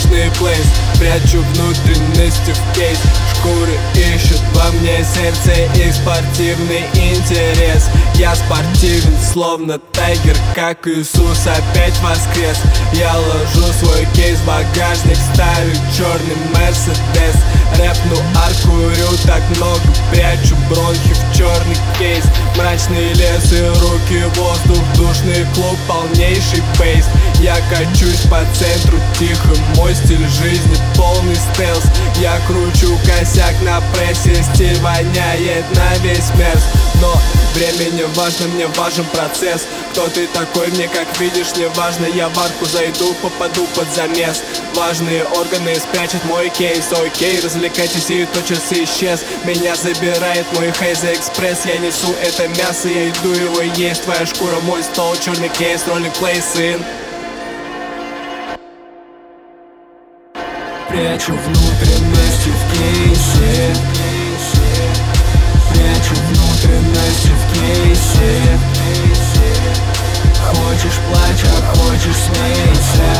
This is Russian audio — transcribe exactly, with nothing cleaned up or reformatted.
душный плейс. Прячу внутренности в кейс, шкуры ищут во мне сердце и спортивный интерес. Я спортивен, словно тайгер, как Иисус опять воскрес. Я ложу свой кейс в багажник, ставлю черный Мерседес. Рэпну, аркурю так много, прячу бронхи в черный кейс. Мрачный лес и руки, воздух, душный клуб, полнейший бейс. Я качусь по центру тихо, мой стиль жизни полный стелс. Я кручу косяк на прессе, стиль воняет на весь мерз. Но время не важно, мне важен процесс. Кто ты такой, мне как видишь не важно. Я в арку зайду, попаду под замес. Важные органы спрячут мой кейс. Окей, развлекайтесь, и тотчас исчез. Меня забирает мой Хейза Экспресс. Я несу это мясо, я иду его есть. Твоя шкура, мой стол, черный кейс, ролик плей, сын. Прячу внутренности в кейсе.